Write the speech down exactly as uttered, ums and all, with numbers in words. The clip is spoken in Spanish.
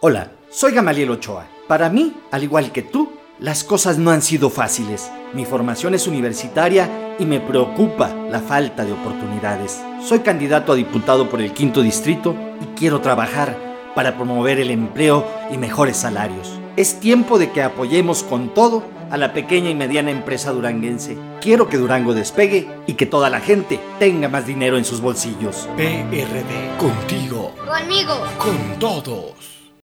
Hola, soy Gamaliel Ochoa. Para mí, al igual que tú, las cosas no han sido fáciles. Mi formación es universitaria y me preocupa la falta de oportunidades. Soy candidato a diputado por el quinto distrito y quiero trabajar para promover el empleo y mejores salarios. Es tiempo de que apoyemos con todo a la pequeña y mediana empresa duranguense. Quiero que Durango despegue y que toda la gente tenga más dinero en sus bolsillos. P R D, contigo. Conmigo. Con todos.